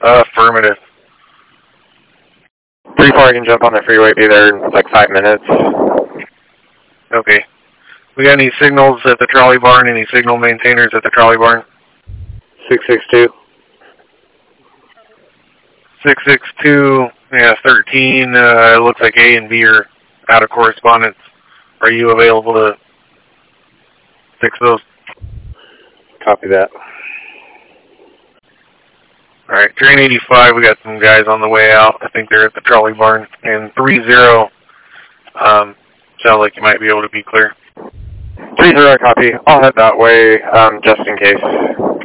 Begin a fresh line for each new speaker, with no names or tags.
Affirmative.
3-4, I can jump on the freeway, be there in like 5 minutes.
Okay. We got any signals at the trolley barn? Any signal maintainers at the trolley barn?
662.
662, yeah, 13. It looks like A and B are out of correspondence. Are you available to fix those?
Copy that.
Alright, train 85, we got some guys on the way out. I think they're at the trolley barn. And 30, sounds like you might be able to be clear.
30, copy. I'll head that way, just in case.